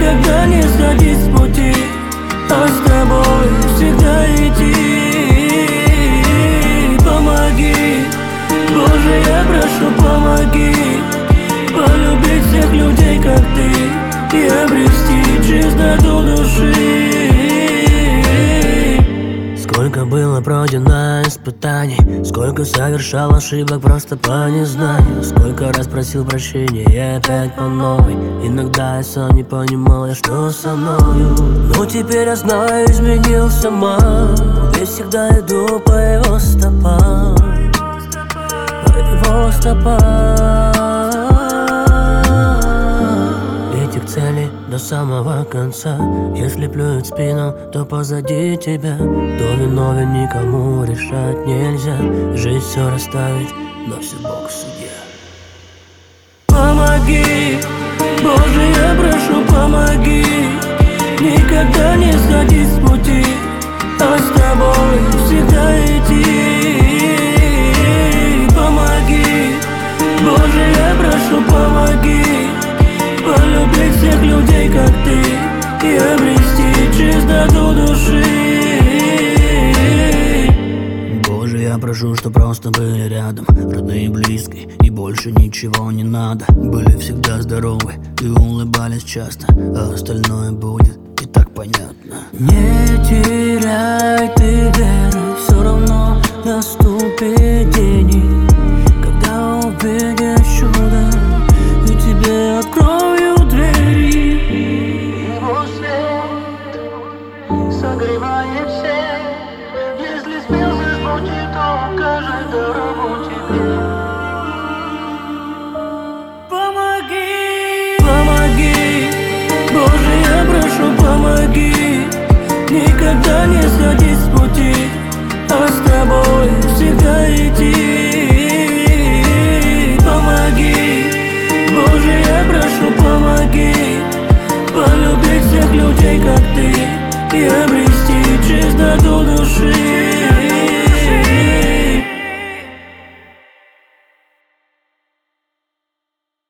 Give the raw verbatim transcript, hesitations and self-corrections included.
никогда не сходить с пути, а с тобой всегда идти. Помоги, Боже, я прошу, помоги полюбить всех людей, как ты, и обрести чистоту души. Сколько было пройдено испытаний, сколько совершал ошибок просто по незнанию, сколько раз просил прощения и опять по новой. Иногда я сам не понимал, я что со мною. Но теперь я знаю, изменился маг, я всегда иду по его стопам, по его стопам. Идти к цели до самого конца. Если плюют в спину, то позади тебя. Кто виновен, никому решать нельзя. Жизнь все расставить, но все Бог в суде. Помоги, Боже, я прошу, помоги никогда не сходить с пути, а с тобой всегда идти. Помоги, Боже, я прошу, помоги полюбить всех людей, как ты, и обрести чистоту души. Боже, я прошу, что просто были рядом, родные и близкие, и больше ничего не надо. Были всегда здоровы и улыбались часто, а остальное будет и так понятно. Не теряй ты веры, все равно наступит день, когда увидишь чудо, и тебе открою двери. Его свет согревает всех. Если сбился с пути, то укажет дорогу тебе. Помоги, помоги, Боже, я прошу, помоги никогда не сходить с пути, а с тобой всегда идти. Помоги, Боже, я прошу, помоги полюбить всех людей, как ты, и обрести чистоту души.